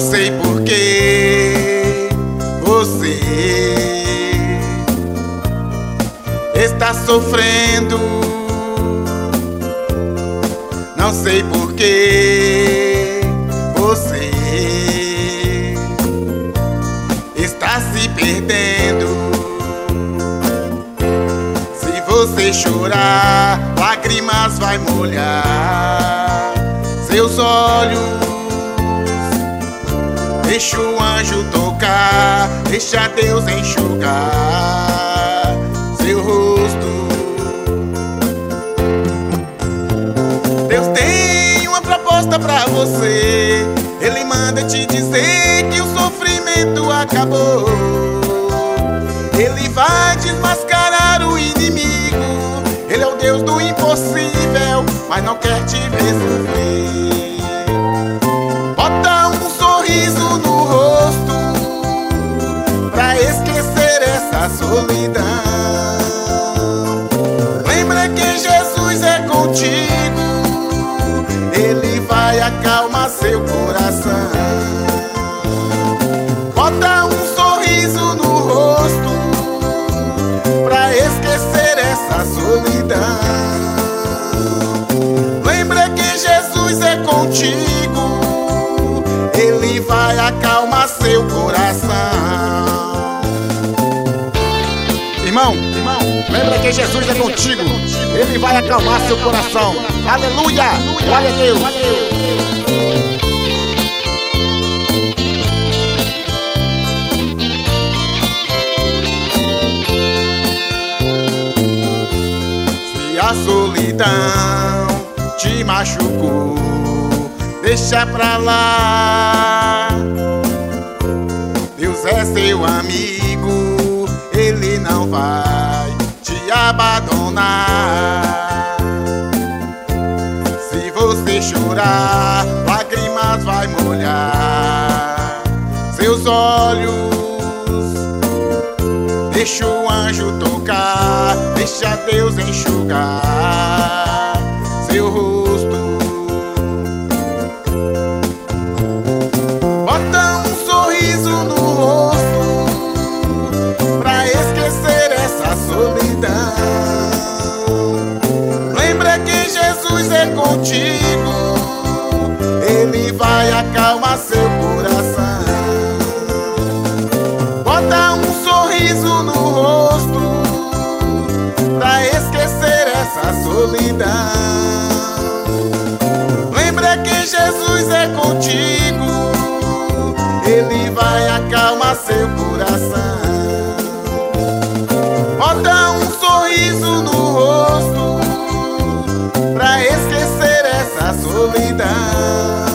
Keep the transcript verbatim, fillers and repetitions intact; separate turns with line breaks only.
sei por que você está sofrendo. Não sei por que você está se perdendo. Se você chorar, lágrimas vai molhar seus olhos. Deixa o anjo tocar, deixa Deus enxugar seu rosto. Deus tem uma proposta pra você. Ele manda te dizer que o sofrimento acabou. Ele vai desmascarar o inimigo. Ele é o Deus do impossível, mas não quer te ver sofrer. Bota um sorriso no rosto pra esquecer essa solidão. Lembra que Jesus é contigo. Ele vai acalmar seu coração. Bota um sorriso no rosto pra esquecer essa solidão. Lembra que Jesus é contigo. Ele vai acalmar seu coração. Irmão, irmão, lembra que Jesus é contigo. Ele vai acalmar seu coração. Aleluia! Glória a Deus! Se a solidão te machucou, deixa pra lá. Deus é seu amigo, Ele não vai te abandonar. Se você chorar, lágrimas vai molhar seus olhos. Deixa o anjo tocar, deixa Deus enxugar seu rosto. Bota um sorriso no rosto pra esquecer essa solidão. Lembra que Jesus é contigo. Ele vai acalmar seu coração. Bota um sorriso no rosto pra esquecer essa solidão. Lembra que Jesus é contigo. Ele vai acalmar seu coração. Bota um sorriso no rosto pra esquecer essa solidão.